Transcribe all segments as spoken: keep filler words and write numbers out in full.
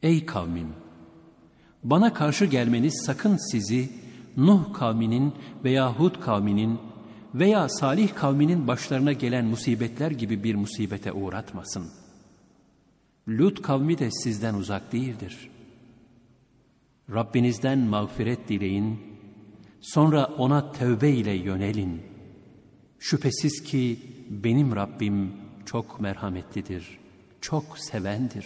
Ey kavmim! Bana karşı gelmeniz sakın sizi Nuh kavminin veya Hud kavminin veya Salih kavminin başlarına gelen musibetler gibi bir musibete uğratmasın. Lut kavmi de sizden uzak değildir. Rabbinizden mağfiret dileyin, sonra ona tövbe ile yönelin. Şüphesiz ki benim Rabbim çok merhametlidir, çok sevendir.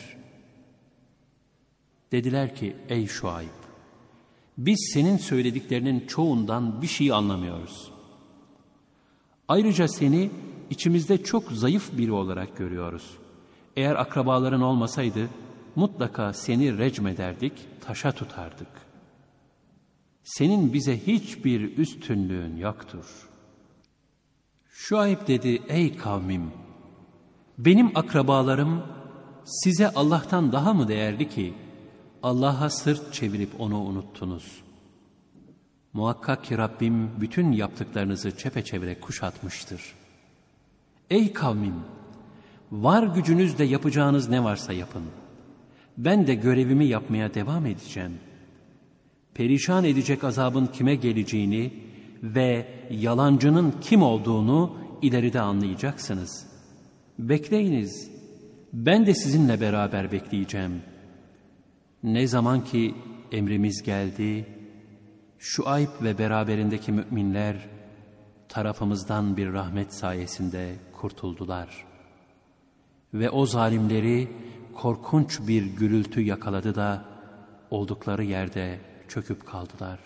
Dediler ki, ey Şuayb, biz senin söylediklerinin çoğundan bir şey anlamıyoruz. Ayrıca seni içimizde çok zayıf biri olarak görüyoruz. Eğer akrabaların olmasaydı mutlaka seni recmederdik, taşa tutardık. Senin bize hiçbir üstünlüğün yoktur. Şuayb dedi, ey kavmim! Benim akrabalarım size Allah'tan daha mı değerli ki Allah'a sırt çevirip onu unuttunuz? Muhakkak ki Rabbim bütün yaptıklarınızı çepeçevre kuşatmıştır. Ey kavmim! Var gücünüzle yapacağınız ne varsa yapın. Ben de görevimi yapmaya devam edeceğim. Perişan edecek azabın kime geleceğini ve yalancının kim olduğunu ileride anlayacaksınız. Bekleyiniz, ben de sizinle beraber bekleyeceğim. Ne zaman ki emrimiz geldi, Şuayb ve beraberindeki müminler tarafımızdan bir rahmet sayesinde kurtuldular. Ve o zalimleri korkunç bir gürültü yakaladı da oldukları yerde çöküp kaldılar.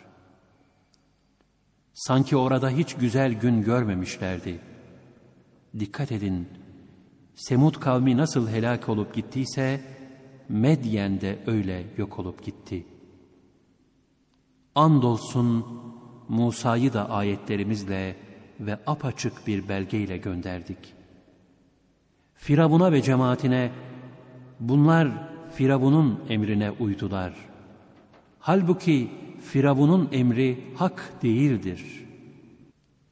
Sanki orada hiç güzel gün görmemişlerdi. Dikkat edin, Semud kavmi nasıl helak olup gittiyse Medyen de öyle yok olup gitti. Andolsun Musa'yı da ayetlerimizle ve apaçık bir belgeyle gönderdik. Firavun'a ve cemaatine, bunlar Firavun'un emrine uydular. Halbuki Firavun'un emri hak değildir.